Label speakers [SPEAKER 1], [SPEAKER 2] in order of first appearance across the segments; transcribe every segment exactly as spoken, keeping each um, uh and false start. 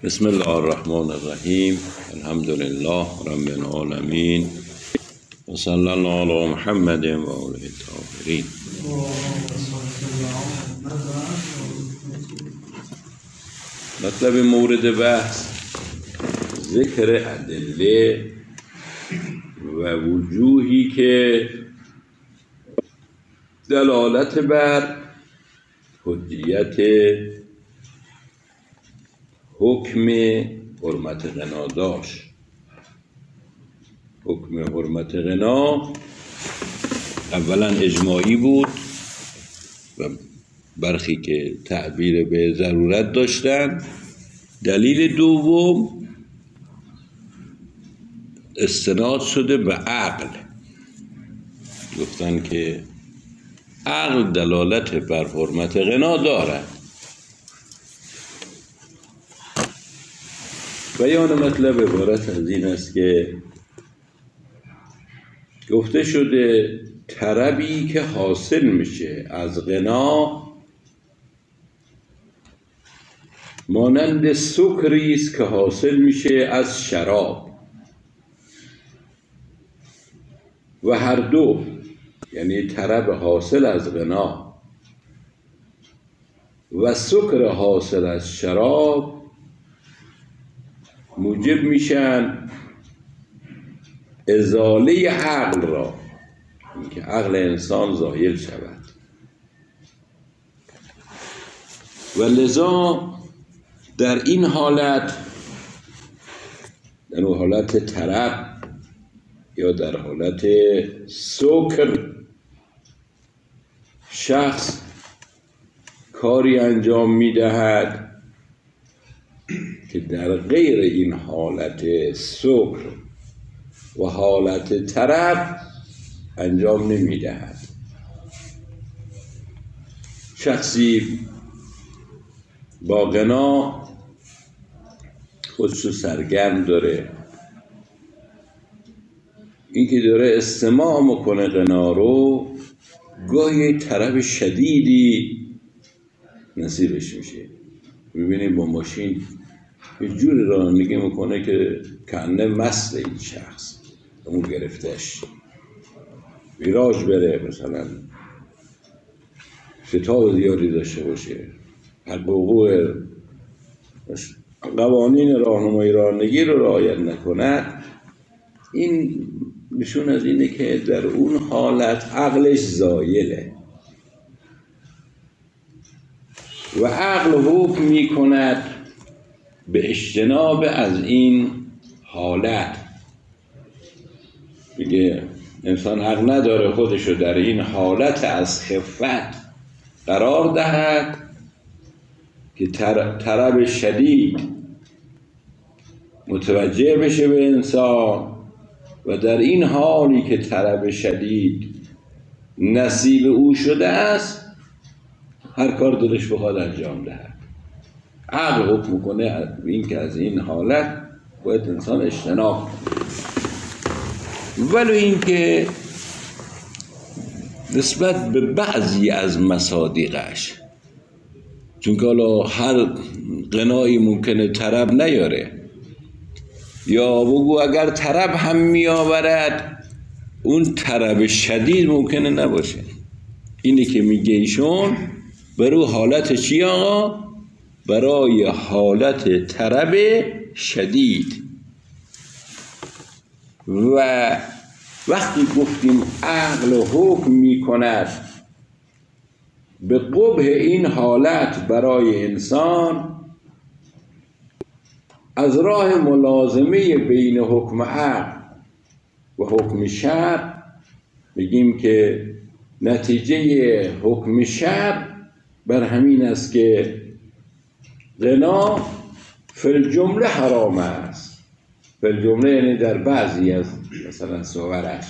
[SPEAKER 1] بسم الله الرحمن الرحیم. الحمد لله رب العالمین و صلی الله علی محمد و آله الطاهرین. مطلب مورد بحث ذکر ادله و وجوهی که دلالت بر حجیت حکم حرمت غنا داشت. حکم حرمت غنا اولا اجماعی بود و برخی که تعبیر به ضرورت داشتن. دلیل دوم استناد شده به عقل، گفتن که عقل دلالت بر حرمت غنا دارد. بیان مطلب عبارت از این است که گفته شده طربی که حاصل میشه از غنا مانند سکری است که حاصل میشه از شراب و هر دو، یعنی طرب حاصل از غنا و سکر حاصل از شراب موجب میشن ازاله عقل را، اینکه عقل انسان زایل شود. و لذا در این حالت، در اون حالت طرب یا در حالت سکر، شخص کاری انجام میدهد که در غیر این حالت سکر و حالت طرب انجام نمیدهد. شخصی با غنا خودشو سرگرم داره، این که داره استماع میکنه غنا رو، گاهی طرب شدیدی نصیبش میشه. میبینید با ماشین یه جوری رانندگی میکنه که کنه مست این شخص، اون گرفتش ویراج بره، مثلا شتاب زیادی داشته باشه، حق وقوع قوانین راهنمایی رانندگی رو رعایت نکنه. این نشون از اینه که در اون حالت عقلش زایله و عقل حکم میکند به اجتناب از این حالت. دیگه انسان حق نداره خودشو در این حالت از خفت قرار دهد که طرب شدید متوجه بشه به انسان و در این حالی که طرب شدید نصیب او شده است هر کار دلش بخواد انجام دهد. عقل حکم کنه این که از این حالت باید انسان اجتناب کنه. ولی این که نسبت به بعضی از مصادیقش، چون که حالا هر غنایی ممکنه طرب نیاره، یا بگو اگر طرب هم میآورد اون طرب شدید ممکنه نباشه. اینی که میگه ایشون برای حالت چی آقا؟ برای حالت طرب شدید. و وقتی گفتیم عقل حکم میکند به قبح این حالت برای انسان، از راه ملازمه بین حکم عقل و حکم شرع میگیم که نتیجه حکم شرع بر همین است که غنا فی الجمله حرام است. فی الجمله یعنی در بعضی از مثلا صورش.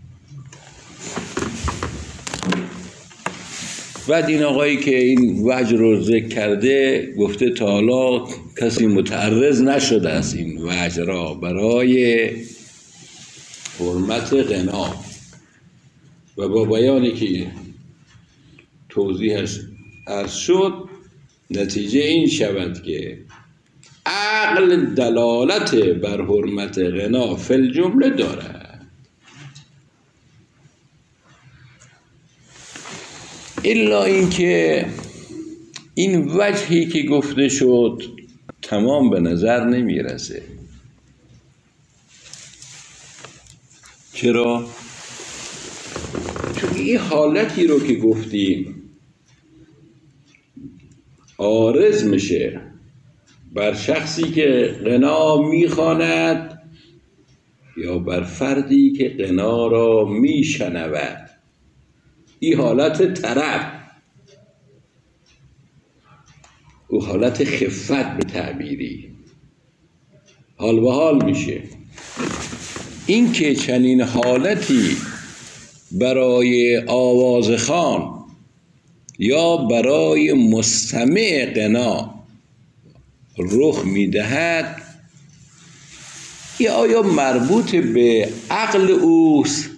[SPEAKER 1] بعد این آقایی که این وجه رو ذکر کرده گفته تا حالا کسی متعرض نشده است این وجه را برای حرمت غنا، و با بیانی که توضیحش عرض شد نتیجه این شود که عقل دلالت بر حرمت غنا فی الجمله دارد، الا اینکه این وجهی که گفته شد تمام به نظر نمیرسه. چرا؟ چون این حالتی رو که گفتیم عارض میشه بر شخصی که غنا میخواند یا بر فردی که غنا را میشنود. این حالت طرب، او حالت خفت به تعبیری حال به حال میشه. این که چنین حالتی برای آوازخوان یا برای مستمع غنا رخ میدهد، یا آیا مربوط به عقل اوست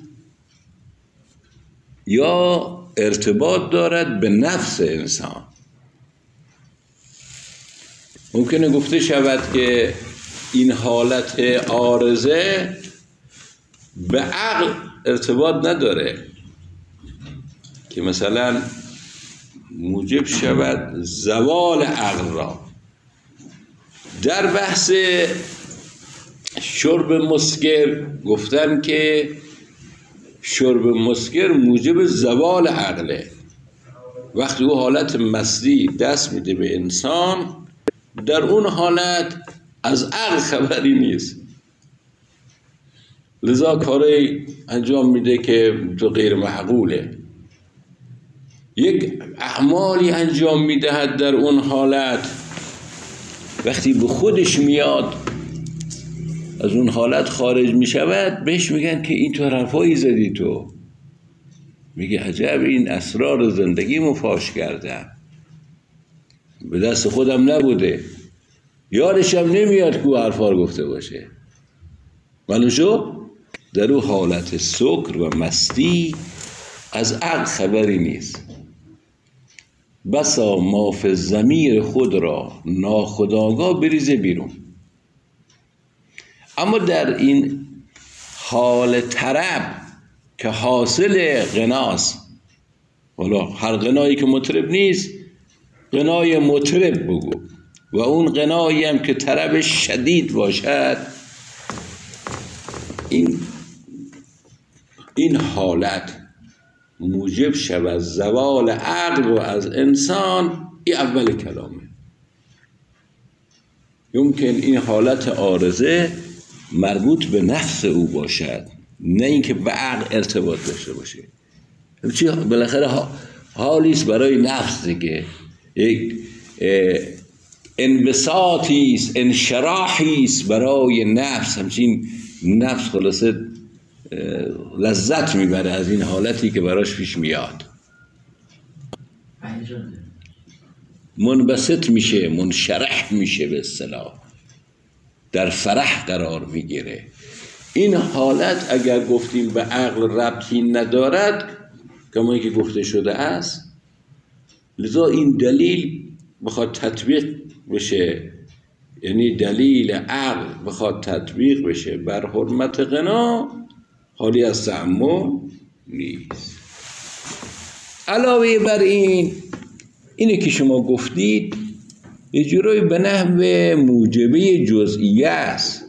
[SPEAKER 1] یا ارتباط دارد به نفس انسان؟ ممکنه گفته شود که این حالت عارضه به عقل ارتباط نداره که مثلا موجب شود زوال عقل را. در بحث شرب مسکر گفتن که شرب مسکر موجب زوال عقله. وقتی او حالت مستی دست میده به انسان، در اون حالت از عقل خبری نیست، لذا کاری انجام میده که تو غیر معقوله. یک اعمالی انجام میدهد در اون حالت، وقتی به خودش میاد از اون حالت خارج میشود، بهش میگن که این تو حرفایی زدی، تو میگه عجب این اسرار زندگی مفاش کردم، به دست خودم نبوده، یادشم نمیاد که او حرفا رو گفته باشه. معلوم شو در اون حالت سکر و مستی از عقل خبری نیست. بسا ما فی الضمیر خود را ناخودآگاه بریزه بیرون. اما در این حال طرب که حاصل غناست، والا هر غنایی که مطرب نیست، غنای مطرب بگو، و اون غنایی هم که طرب شدید باشد، این این حالت موجب شود زوال عقل و از انسان. این اول کلامه. یمکن این حالت عارضه مربوط به نفس او باشد، نه اینکه به عقل ارتباط داشته باشه. چی بالاخره حالیست برای نفس دیگه، یک انبساطیست، انشراحیست برای نفس. همچین نفس خلاصه لذت میبره از این حالتی که براش پیش میاد، منبسط میشه، منشرح میشه، به اصطلاح در فرح قرار میگیره. این حالت اگر گفتیم به عقل ربطی ندارد، کما که گفته شده است، لذا این دلیل بخواد تطبیق بشه، یعنی دلیل عقل بخواد تطبیق بشه بر حرمت غنا، حالی از تعمل نیست. علاوه بر این، اینه که شما گفتید یه جورایی به نحو موجبه جزئیه است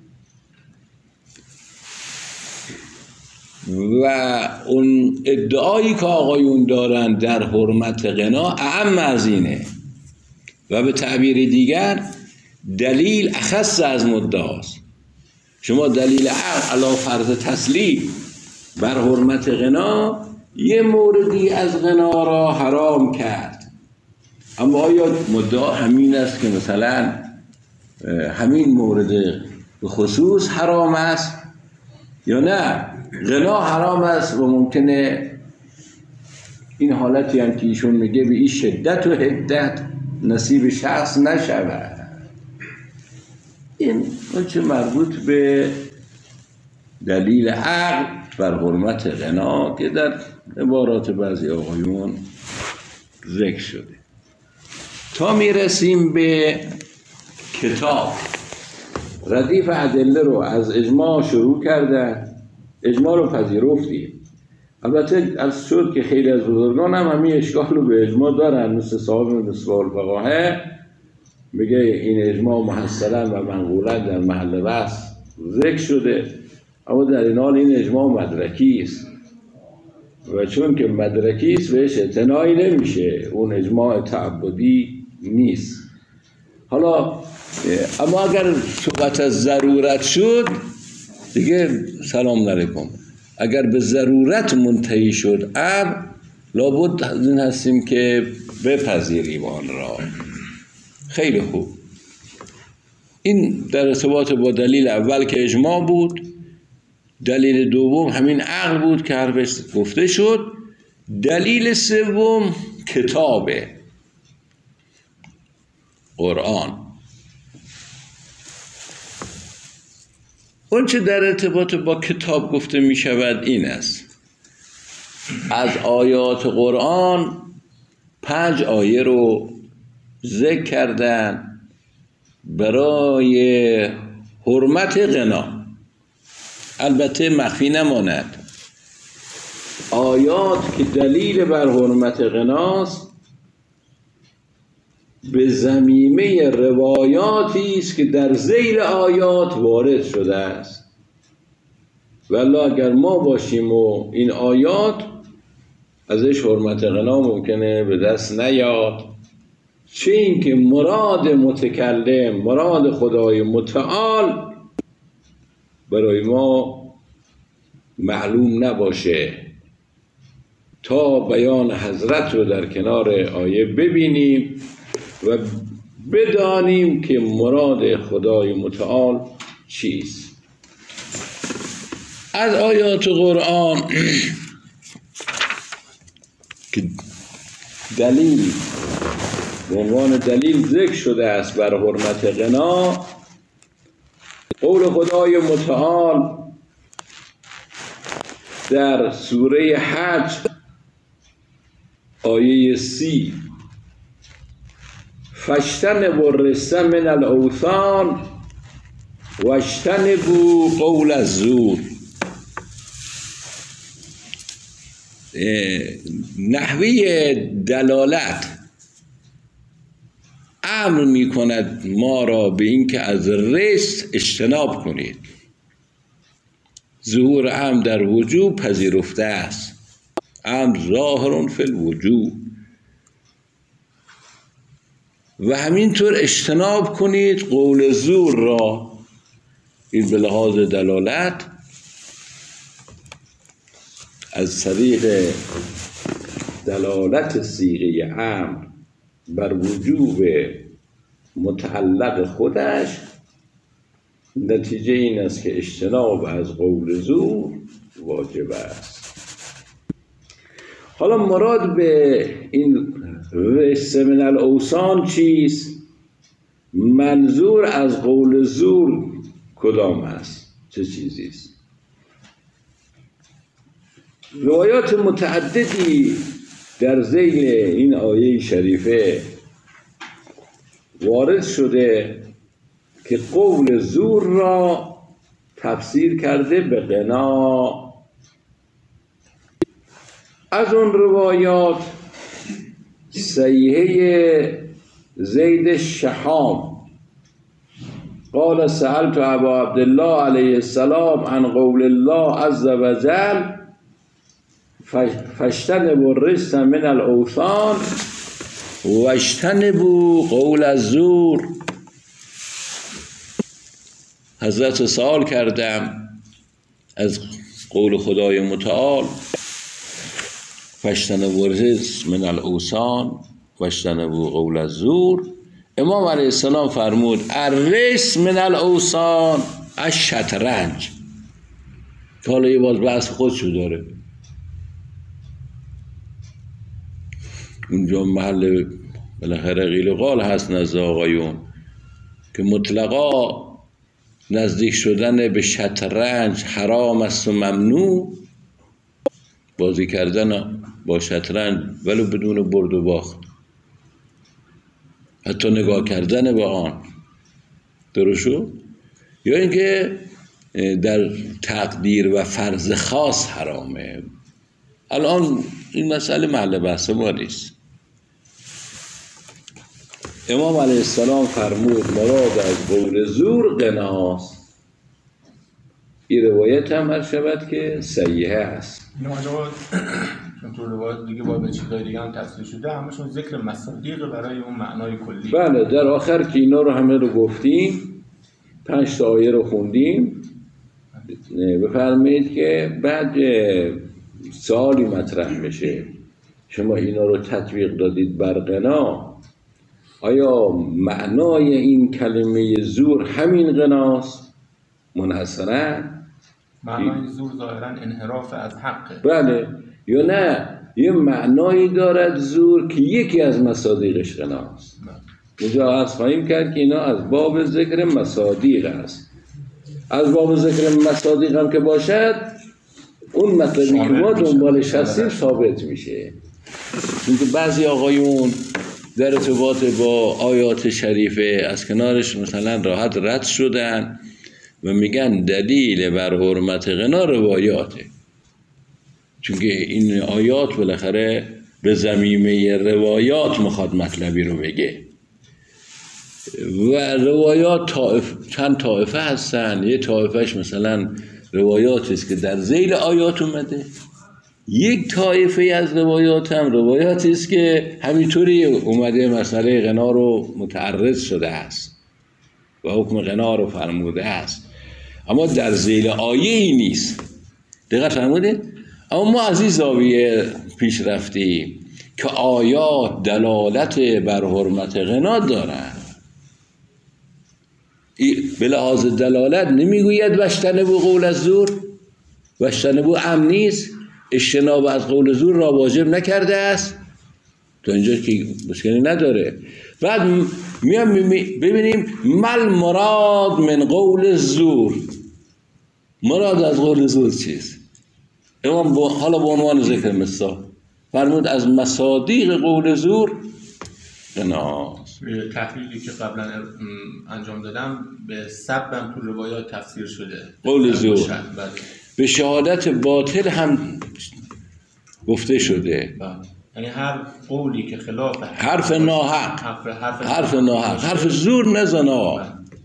[SPEAKER 1] و اون ادعایی که آقایون دارن در حرمت غنا اعم از اینه، و به تعبیر دیگر دلیل اخص از مدعاست. شما دلیل عقل علی فرض تسلیم بر حرمت غنا یه موردی از غنا را حرام کرد، اما آیا مدعا همین است که مثلا همین مورد به خصوص حرام است یا نه؟ غنا حرام است و ممکنه این حالتی هم که ایشون میگه به این شدت و حدت نصیب شخص نشود. این چه مربوط به دلیل عقل بر حرمت غنا که در عبارات بعضی آقایون ذکر شده. تا میرسیم به کتاب، ردیف ادله رو از اجماع شروع کردن، اجماع رو پذیرفتیم. البته از شد که خیلی از بزرگان هم همین اشکال رو به اجماع دارن، مثل صاحب مصباح الفقاهه میگه این اجماع محصلا و منقولا در محل بحث ذکر شده، اما در این حال این اجماع مدرکی است و چون که مدرکی است بهش اعتنایی نمیشه، اون اجماع تعبدی نیست. حالا اما اگر صحبت از ضرورت شد دیگه سلام علیکم، اگر به ضرورت منتهی شد امر، لابد از این هستیم که بپذیریم آن را. خیلی خوب. این در ارتباط با دلیل اول که اجماع بود. دلیل دوم همین عقل بود که حرفش گفته شد. دلیل سوم کتابه، قرآن. اون چه در ارتباط با کتاب گفته می شود این است: از آیات قرآن پنج آیه رو ذکر کردن برای حرمت غنا. البته مخفی نماند آیات که دلیل بر حرمت غناست به ضمیمه روایاتی است که در ذیل آیات وارد شده است. والله اگر ما باشیم و این آیات ازش حرمت غنا ممکنه به دست نیاد، چه این که مراد متکلم، مراد خدای متعال برای ما معلوم نباشه تا بیان حضرت رو در کنار آیه ببینیم و بدانیم که مراد خدای متعال چیست. از آیات قرآن که دلیل به عنوان دلیل ذکر شده است بر حرمت غنا، قول خدای متعال در سوره حج آیه سی: فاجتنبوا الرجس من الاوثان واجتنبوا قول الزور. نحوی دلالت امر می کند ما را به این که از رجس اجتناب کنید. ظهور امر در وجوب پذیرفته است، امر ظاهر فی الوجوب، و همینطور اجتناب کنید قول زور را. این به لحاظ دلالت از طریق دلالت صیغه امر بر وجوب متعلق خودش، نتیجه این است که اجتناب از قول زور واجب است. حالا مراد به این رجس من الاوثان چیست؟ منظور از قول زور کدام است؟ چه چیزی است؟ روایات متعددی در ذیل این آیه شریفه وارد شده که قول زور را تفسیر کرده به غنا. از اون روایات صحیحه زید الشحام قال سألت ابا عبدالله علیه السلام عن قول الله عز وجل فاجتنبوا الرجس من الاوثان واجتنبوا قول الزور. حضرت سوال کردم از قول خدای متعال فاجتنبوا الرجس من الاوثان واجتنبوا قول الزور. امام علیه السلام فرمود الرجس من الاوثان الشطرنج، که حالا یه باز بحث خودشو داره، اونجا محل بالاخره قیل و قال هست نزد آقایون که مطلقا نزدیک شدن به شطرنج حرام است و ممنوع، بازی کردن با شطرنج ولو بدون برد و باخت، حتی نگاه کردن به آن درست شد. یا اینکه در تقدیر و فرض خاص حرامه. الان این مسئله محل بحث ما نیست. امام علیه السلام فرمود مراد از قول زور غناست. این روایت هم هر شود که صحیحه است.
[SPEAKER 2] این آنجا چون تو روایت دیگه با به چیزای دیگه هم تفسیر شده، همشون ذکر مصادیق برای اون معنای کلی.
[SPEAKER 1] بله، در آخر که اینا رو همه رو گفتیم، پنج تا آیه رو خوندیم، بفرمایید که بعد سوالی مطرح میشه، شما اینا رو تطبیق دادید بر غنا، آیا معنای این کلمه زور همین غناست منحصرا؟
[SPEAKER 2] معنای زور ظاهرا انحراف از حقه.
[SPEAKER 1] بله، یا نه یه معنایی دارد زور که یکی از مصادیقش غناست. اینجا عرض خواهیم کرد که اینا از باب ذکر مصادیق است. از باب ذکر مصادیق هم که باشد، اون مطلبی که ما دنبالش هستیم ثابت میشه. چون بعضی آقایون در ارتباط با آیات شریفه از کنارش مثلا راحت رد شدن و میگن دلیل بر حرمت غنا روایاته، چون که این آیات بالاخره به ضمیمه روایات میخواد مطلبی رو بگه و روایات طائف چند طائفه هستن. یه طائفهش مثلا روایاتی است که در ذیل آیات اومده، یک طایفه از روایات هم روایاتی است که همینطوری اومده مسئله غنا رو متعرض شده است و حکم غنا رو فرموده است، اما در ذیل آیه ای نیست. دقت فرمودید؟ اما ما از این زاویه پیش رفتیم که آیات دلالت بر حرمت غنا دارند. به لحاظ دلالت نمیگوید واشتنبوا قول الزور، واشتنبوا امر نیست، اجتناب از قول زور را واجب نکرده است، تا اینجا که مشکلی نداره. بعد میام ببینیم مل مراد من قول زور، مراد از قول زور چیست؟ امام حالا به عنوان ذکر مثال فرمود از مصادیق قول زور غناست.
[SPEAKER 2] تحلیلی که قبلا انجام دادم به سبب تو روایات تفسیر شده
[SPEAKER 1] قول زور، به شهادت باطل هم گفته شده.
[SPEAKER 2] یعنی هر قولی که خلاف
[SPEAKER 1] حرف ناحق،
[SPEAKER 2] حرف, حرف,
[SPEAKER 1] حرف ناحق، حرف زور نزنا،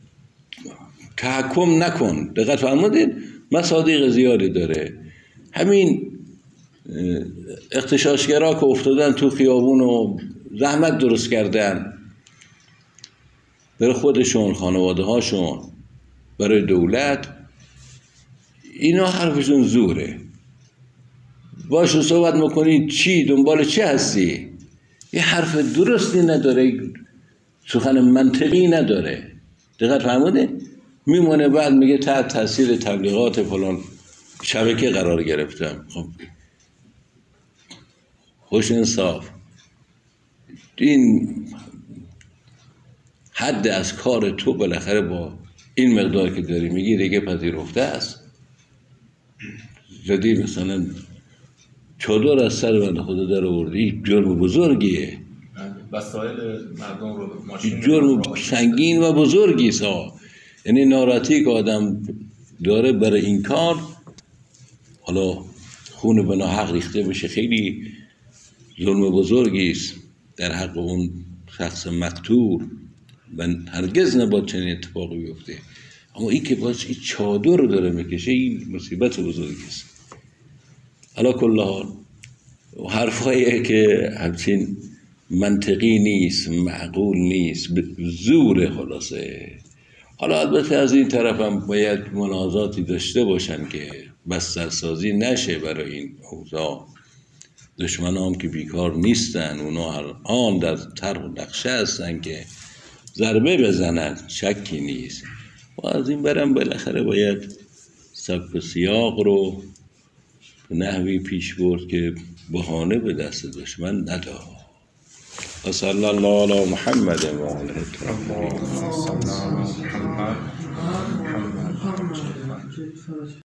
[SPEAKER 1] تحکم نکن. دقت فرمودید؟ مصادیق زیادی داره. همین اغتشاشگرا که افتادن تو خیابون و زحمت درست کردن برای خودشون، خانواده هاشون، برای دولت، اینا حرفشون زوره. باشون صحبت میکنی چی دنبال چه هستی؟ یه حرف درستی نداره، سخن منطقی نداره. دقت فرموده؟ میمونه بعد میگه تحت تاثیر تبلیغات فلان شبکه قرار گرفتم. خب خوش انصاف، این حد از کار تو بالاخره با این مقدار که داری میگی دیگه پذیرفته است. جدی مثلا چادر از سر بنده خدا در آوردی، جرم بزرگیه.
[SPEAKER 2] وسایل مردم رو، ماشین
[SPEAKER 1] جرم سنگین و بزرگی سا. یعنی ناراحتی که آدم داره برای این کار، حالا خون به ناحق ریخته بشه، خیلی ظلم بزرگی است در حق اون شخص مقتول و هرگز نباید چنین اتفاقی بیفته. اما این که باز این چادر رو داره میکشه، این مصیبت بزرگی است. علا کل حال حرفایی که همچین منطقی نیست، معقول نیست، زور خلاصه. حالا البته از این طرف هم باید منازاتی داشته باشن که بسترسازی نشه برای این اوضاع. دشمن هم که بیکار نیستن، اونا هر آن در طرح و نقشه هستن که ضربه بزنن، شکی نیست. و از این برم بالاخره باید سبک و سیاق رو به نحوی پیش برد که بهانه به دست دشمن نداد. و صلی الله علی محمد و آله الطاهرین.